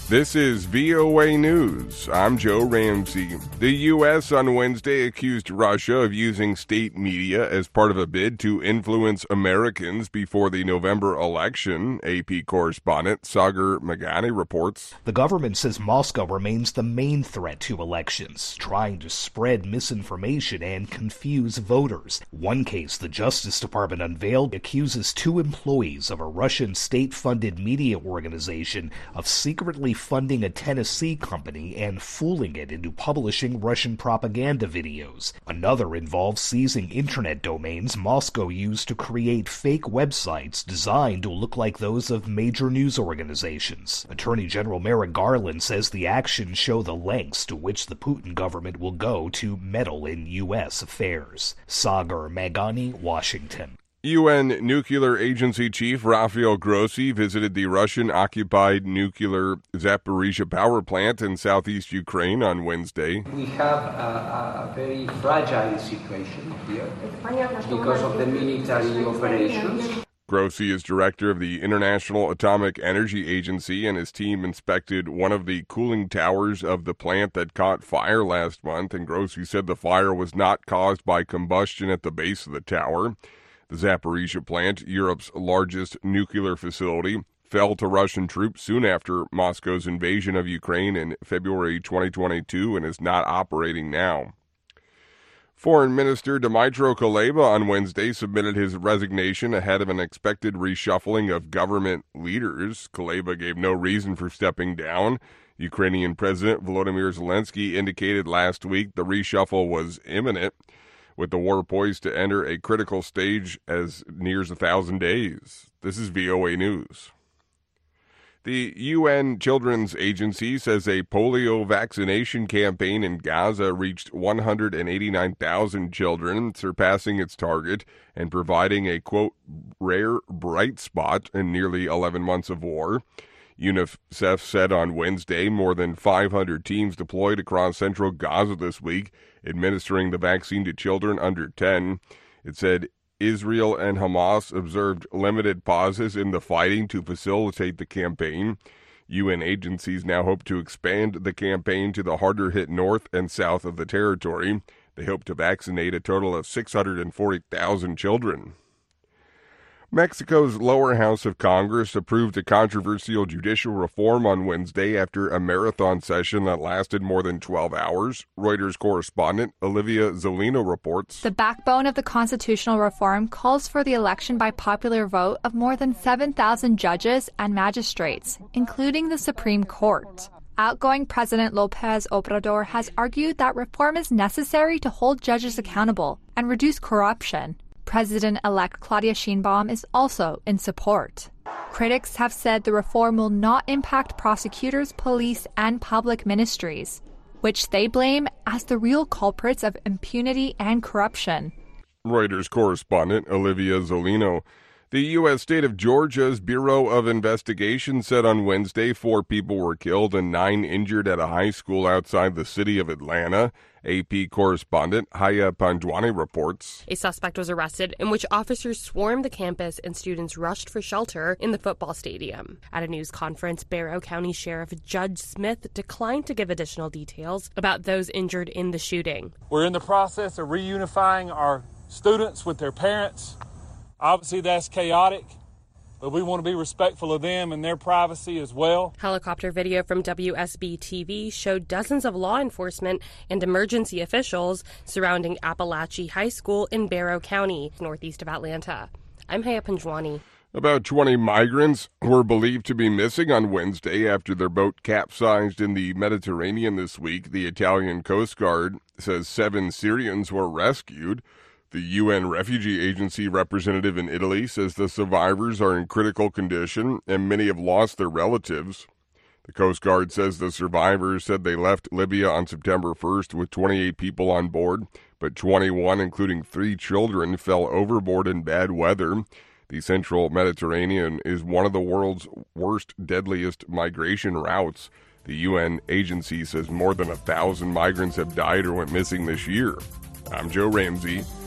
This is VOA News. I'm Joe Ramsey. The U.S. on Wednesday accused Russia of using state media as part of a bid to influence Americans before the November election, AP correspondent Sagar Meghani reports. The government says Moscow remains the main threat to elections, trying to spread misinformation and confuse voters. One case the Justice Department unveiled accuses 2 employees of a Russian state-funded media organization of secretly funding a Tennessee company and fooling it into publishing Russian propaganda videos. Another involves seizing internet domains Moscow used to create fake websites designed to look like those of major news organizations. Attorney General Merrick Garland says the actions show the lengths to which the Putin government will go to meddle in U.S. affairs. Sagar Meghani, Washington. UN Nuclear Agency Chief Rafael Grossi visited the Russian-occupied nuclear Zaporizhzhia power plant in southeast Ukraine on Wednesday. We have a very fragile situation here because of the military operations. Grossi is director of the International Atomic Energy Agency, and his team inspected one of the cooling towers of the plant that caught fire last month, and Grossi said the fire was not caused by combustion at the base of the tower. The Zaporizhzhia plant, Europe's largest nuclear facility, fell to Russian troops soon after Moscow's invasion of Ukraine in February 2022 and is not operating now. Foreign Minister Dmytro Kuleba on Wednesday submitted his resignation ahead of an expected reshuffling of government leaders. Kuleba gave no reason for stepping down. Ukrainian President Volodymyr Zelensky indicated last week the reshuffle was imminent, with the war poised to enter a critical stage as nears 1,000 days. This is VOA News. The UN Children's Agency says a polio vaccination campaign in Gaza reached 189,000 children, surpassing its target and providing a, quote, rare bright spot in nearly 11 months of war. UNICEF said on Wednesday more than 500 teams deployed across central Gaza this week, administering the vaccine to children under 10. It said Israel and Hamas observed limited pauses in the fighting to facilitate the campaign. UN agencies now hope to expand the campaign to the harder-hit north and south of the territory. They hope to vaccinate a total of 640,000 children. Mexico's lower house of Congress approved a controversial judicial reform on Wednesday after a marathon session that lasted more than 12 hours. Reuters correspondent Olivia Zolino reports. The backbone of the constitutional reform calls for the election by popular vote of more than 7,000 judges and magistrates, including the Supreme Court. Outgoing President López Obrador has argued that reform is necessary to hold judges accountable and reduce corruption. President-elect Claudia Sheinbaum is also in support. Critics have said the reform will not impact prosecutors, police, and public ministries, which they blame as the real culprits of impunity and corruption. Reuters correspondent Olivia Zolino. The U.S. state of Georgia's Bureau of Investigation said on Wednesday 4 people were killed and 9 injured at a high school outside the city of Atlanta. AP correspondent Haya Panjwani reports. A suspect was arrested in which officers swarmed the campus and students rushed for shelter in the football stadium. At a news conference, Barrow County Sheriff Judge Smith declined to give additional details about those injured in the shooting. We're in the process of reunifying our students with their parents. Obviously, that's chaotic, but we want to be respectful of them and their privacy as well. Helicopter video from WSB-TV showed dozens of law enforcement and emergency officials surrounding Appalachia High School in Barrow County, northeast of Atlanta. I'm Haya Panjwani. About 20 migrants were believed to be missing on Wednesday after their boat capsized in the Mediterranean this week. The Italian Coast Guard says 7 Syrians were rescued. The UN Refugee Agency representative in Italy says the survivors are in critical condition and many have lost their relatives. The Coast Guard says the survivors said they left Libya on September 1st with 28 people on board, but 21, including 3 children, fell overboard in bad weather. The central Mediterranean is one of the world's worst, deadliest migration routes. The UN agency says more than 1,000 migrants have died or went missing this year. I'm Joe Ramsey.